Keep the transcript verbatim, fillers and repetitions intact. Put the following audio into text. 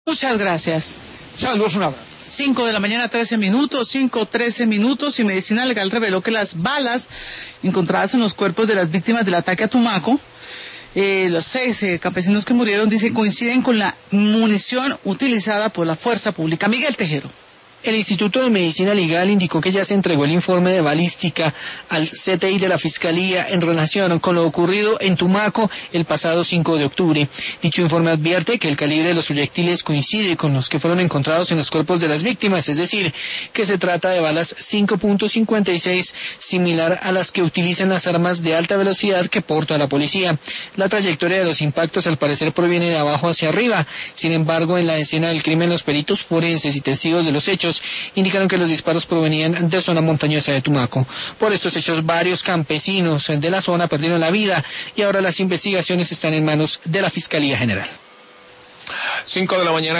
Muchas gracias. Saludos, un abrazo. cinco de la mañana, trece minutos, cinco, trece minutos, y Medicina Legal reveló que las balas encontradas en los cuerpos de las víctimas del ataque a Tumaco, eh, los seis eh, campesinos que murieron, dice, coinciden con la munición utilizada por la fuerza pública. Miguel Tejero. El Instituto de Medicina Legal indicó que ya se entregó el informe de balística al C T I de la Fiscalía en relación con lo ocurrido en Tumaco el pasado cinco de octubre. Dicho informe advierte que el calibre de los proyectiles coincide con los que fueron encontrados en los cuerpos de las víctimas, es decir, que se trata de balas cinco punto cincuenta y seis, similar a las que utilizan las armas de alta velocidad que porta la policía. La trayectoria de los impactos al parecer proviene de abajo hacia arriba. Sin embargo, en la escena del crimen, los peritos forenses y testigos de los hechos indicaron que los disparos provenían de zona montañosa de Tumaco. Por estos hechos, varios campesinos de la zona perdieron la vida y ahora las investigaciones están en manos de la Fiscalía General. Cinco de la mañana.